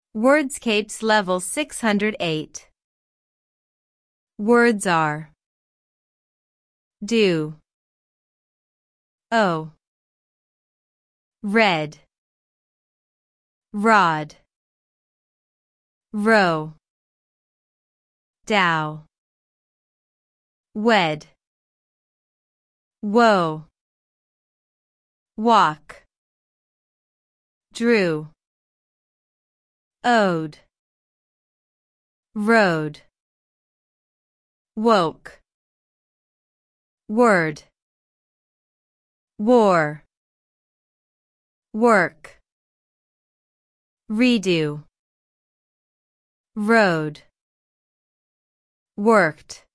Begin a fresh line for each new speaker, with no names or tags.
Wordscapes Level 608. Words are do, o, red, rod, row, dow, wed, woe, walk, drew, ode, road, woke, word, war, work, redo, road, worked.